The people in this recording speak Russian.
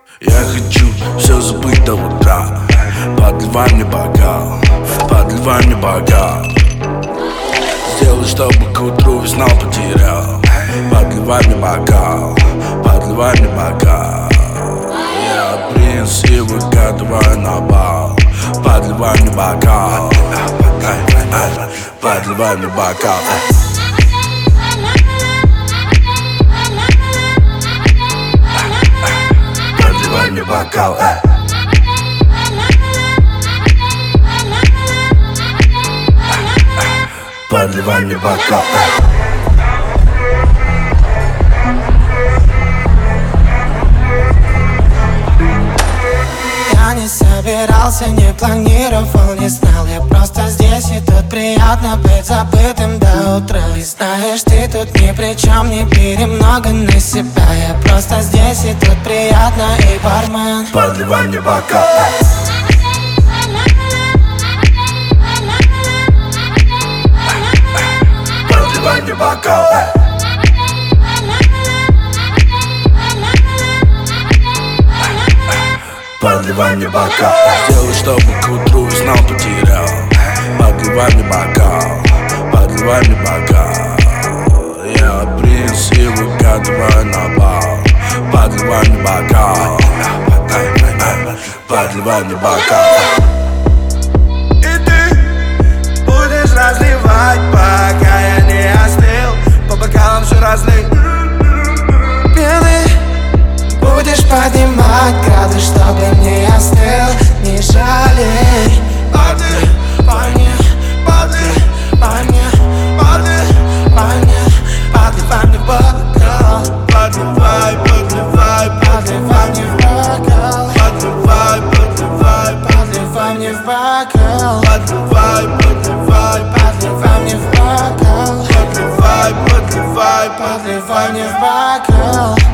Я хочу все забыть до утра. Подливай мне бокал, подливай мне бокал. Сделай, чтобы к утру весь знал потерял. Подливай мне бокал, подливай мне бокал. Я принц и выкатываю на бал. Подливай мне бокал, подливай мне бокал. Подливай мне бокал, подливай мне бокал. Я не собирался, не планировал, не знал. Я просто здесь, и тут приятно быть забытым до утра. И знаешь, ты тут ни при чем, не бери много на себя. Я просто здесь, и тут приятно, и бармен. Подливай мне бокал, подливай мне бокал, подливай мне бокал. Сделай, чтобы к утру весь знал потерял. Подливай мне бокал, подливай мне бокал. Я принц и выкатываю на бал. Подливай мне бокал, подливай мне бокал. И ты будешь разливать, пока я не остыл. По бокалам все разлей. Пены будешь поднимать градус, чтобы не остыл. Не жалей. Подливай мне, подливай мне, подливай мне, подливай мне бокал. Подливай, подливай, Подливай мне в бокал. подливай, подливай, Подливай мне в бокал. подливай, подливай, Подливай мне в бокал. подливай, подливай. Подливай мне в бокал.